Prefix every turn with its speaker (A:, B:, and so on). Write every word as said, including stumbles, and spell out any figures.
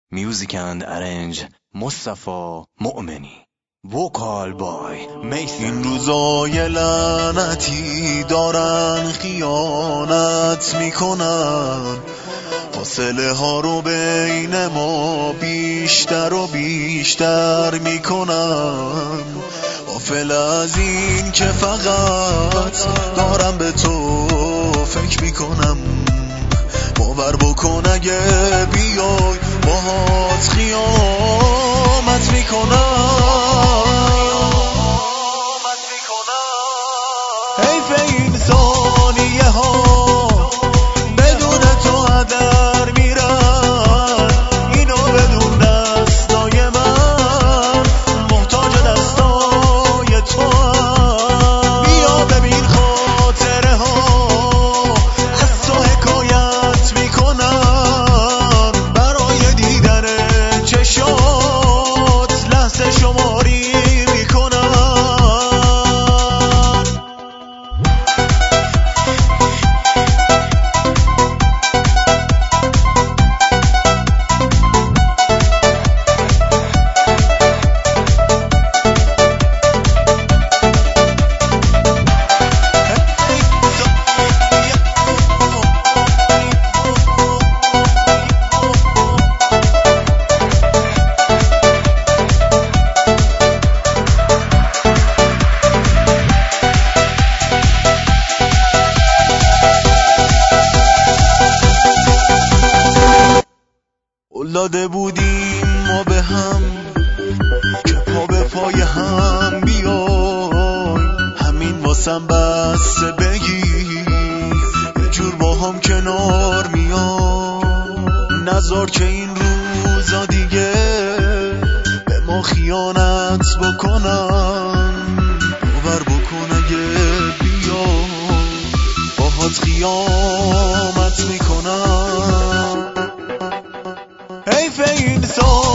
A: Music and arrange مصطفی مؤمنی. وکال بای میسن.
B: این روزای لعنتی دارن خیانت میکنن، فاصله ها رو بین ما بیشتر و بیشتر میکنن. غافل از این که فقط دارم به تو فکر میکنم، باور بکن اگه بیای باهات قیامت میکنم. حیف این ثانیه ها بدون تو هدر میرن، اینو بدون دستای من محتاج دستای تو هم. بیا ببین خاطره ها از تو حکایت میکنن، برای دیدن چشات لحظه شماری میکنن. داده بودیم ما به هم که پا به پای هم بیای، همین واسم بسه بگی یه جور با هم کنار میای. نذار که این روزا دیگه به ما خیانت بکنن، باور بکن اگه بیای باهات قیامت میکنن. حیف این سال